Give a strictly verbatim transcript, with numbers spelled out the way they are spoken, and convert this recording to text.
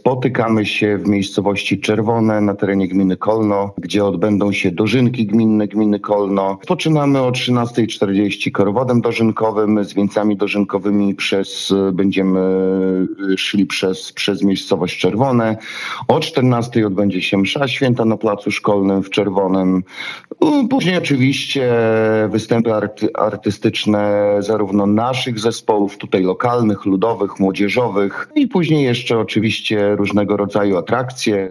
spotykamy się w miejscowości Czerwone na terenie gminy Kolno, gdzie odbędą się dożynki gminne gminy Kolno. Poczynamy o trzynasta czterdzieści korowodem dożynkowym z wieńcami dożynkowymi przez, będziemy szli przez, przez miejscowość Czerwone. O czternastej odbędzie się msza święta na placu szkolnym w Czerwonym. Później oczywiście występy arty, artystyczne zarówno naszych zespołów tutaj lokalnych, ludowych, młodzieżowych i później jeszcze oczywiście różnego rodzaju atrakcje.